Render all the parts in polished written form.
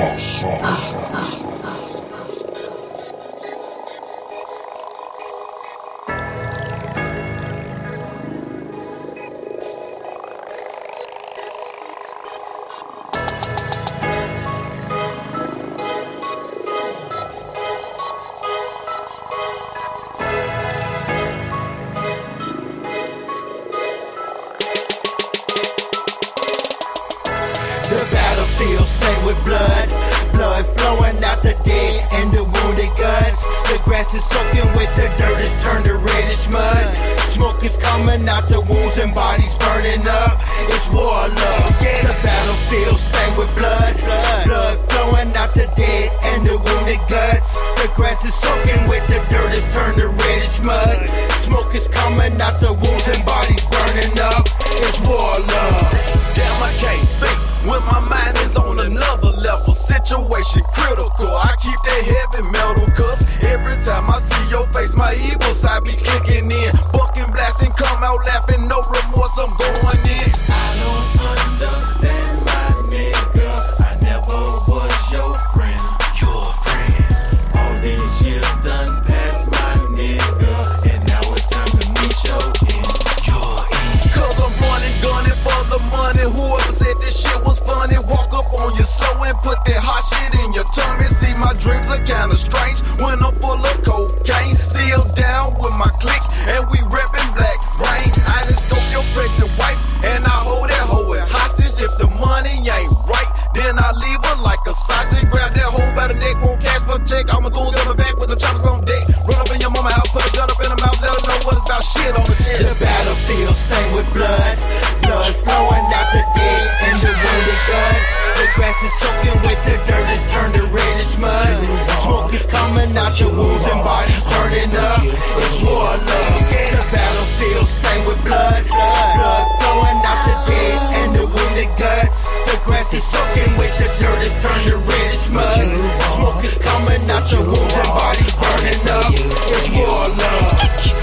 The battlefield stained with blood, blood flowing out the dead and the wounded guts. The grass is soaking with the dirt, it's turned to reddish mud. Smoke is coming out the wounds and bodies burning up. It's war love. The battlefield stained with blood, blood flowing out the dead and the wounded guts. The grass is soaking with the dirt, it's turned to reddish mud. Smoke is coming out the wounds and bodies burning up. It's war love. Damn, I can't think when my mind is on another level. Situation critical, I keep that heavy metal, cause every time I see your face, my evil side be kicking in. Bucking, blasting, come out laughing, no remorse, I'm going in. I don't understand, my nigga, I never was your friend. Your friend. All these years done past, my nigga, and now it's time to meet your end. Your end. Cause I'm running, gunning for the money. Whoever said this shit was funny, walk up on you slow and put that hot shit in your tummy. See, my dreams are kinda strange when I'm full of cocaine. Still down with my clique and we reppin' black rain. I done scope your pregnant wife and I hold that hoe as hostage. If the money ain't right, then I leave her like a sausage. Grab that hoe by the neck, won't cash for check. All my goons got my back with the choppers on deck. Run up in your mama house, put a gun up in her mouth, let her know what it's about. Shit on the chest. The battlefield stained with blood, blood flowing out the dead and the wounded guts. The grass is soaking with the dirt, it's turned to reddish mud. Smoke is coming out your wounds and bodies burning up. It's war love. The battlefield stained with blood, blood flowing out the dead and the wounded guts. The grass is soaking with the dirt, it's turned to reddish mud. Smoke is coming out your wounds and bodies burning up. It's war love.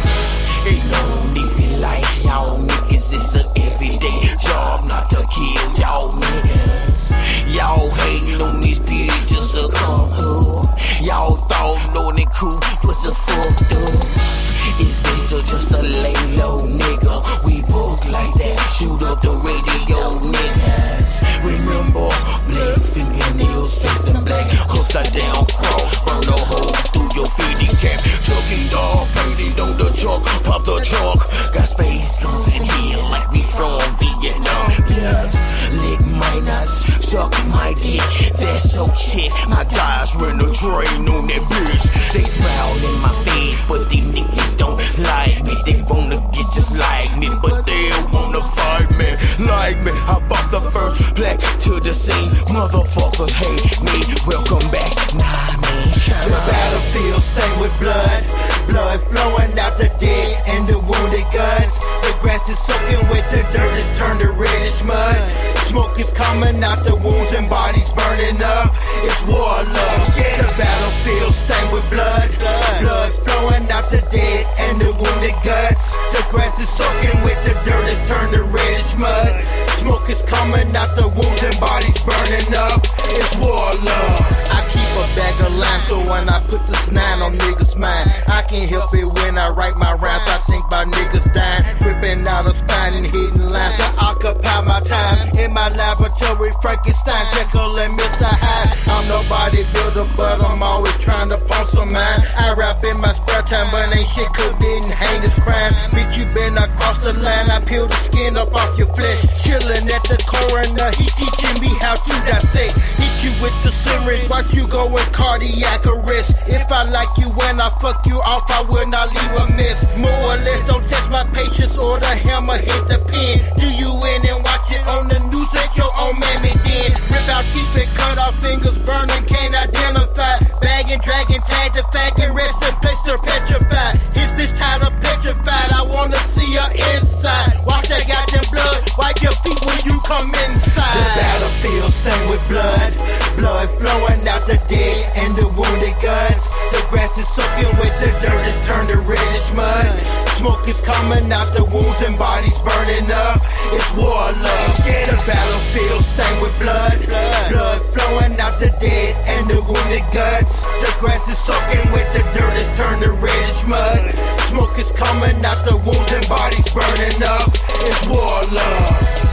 Ain't no living like y'all niggas, it's a everyday job not to kill y'all niggas. Y'all hating on these bitches just to come up. Y'all thought Lord and Cool was a fucked up. It's best to just a lay low nigga. We book like that, shoot up the radio niggas. Remember, black fingernails, face them black, upside down cross, burn a hole through your feeding cap. Chucky dog painted on the truck, pop the trunk. Got space guns in here like we from Vietnam. Plus, lick minors, suck my dick. That's so shit. My guys run the train on that bitch. They smile in my face, but these niggas don't like me. They wanna get just like me, but they wanna fight me like me. I bought the first black to the scene. Motherfuckers hate me. Welcome back, nah man. The battlefield stained with blood, blood flowing out the dead and the wounded guts. The grass is soaking with the dirt, it's turned to reddish mud. Smoke is coming out the wounds and bodies burning up. It's war love. The battlefield stained with blood, blood flowing out the dead and the wounded guts. The grass is soaking with the dirt, it's turned to reddish mud. Smoke is coming out the wounds and bodies burning up. It's war love. I keep a bag of lime, so when I put this 9 on niggas' mind, I can't help it when I write my rhymes. I think about niggas dying, ripping out a spine and hitting lines to occupy my time. In my laboratory, Frankenstein, Jekyll and Mr. Hyde. I'm no bodybuilder, but I'm always trying to pump some mind. I rap in my spare time, but ain't shit committing heinous crime. Bitch, you been across the line, I peel the skin up off your flesh. Chillin' at the coroner, he teaching me how to dissect. Hit you with the syringe, watch you go in cardiac arrest. If I like you when I fuck you off, I will not leave a mess. More or less, don't test my patience or the hammer hit the pen. Do you in and watch it on the news at your own mammy den. Rip out teeth and cut off fingers, burning, can't identify. Bagging, dragging, tag the faggot, rest in place, they're petrified. His bitch tied up, petrified, I wanna see her inside. Watch that goddamn blood, wipe your feet when you come inside. The battlefield stained with blood, blood flowing out the dead and the wounded guts. The grass is soaking with the dirt, it's turned to reddish mud. Smoke is coming out the wounds and bodies burning up. It's war love. The battlefield stained with blood, blood flowing out the the dead and the wounded guts. The grass is soaking wet, the dirt is turned to reddish mud. Smoke is coming out the wounds and bodies burning up. It's war love.